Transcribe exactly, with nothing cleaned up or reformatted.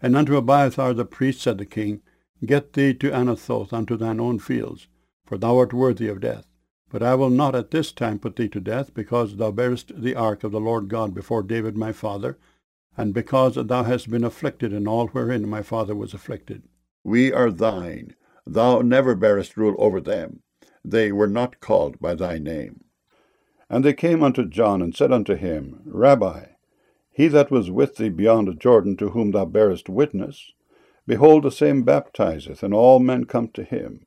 And unto Abiathar the priest said the king, Get thee to Anathoth unto thine own fields, for thou art worthy of death. But I will not at this time put thee to death, because thou bearest the ark of the Lord God before David my father, and because thou hast been afflicted in all wherein my father was afflicted. We are thine. Thou never bearest rule over them. They were not called by thy name. And they came unto John, and said unto him, Rabbi, he that was with thee beyond Jordan, to whom thou bearest witness, behold, the same baptizeth, and all men come to him.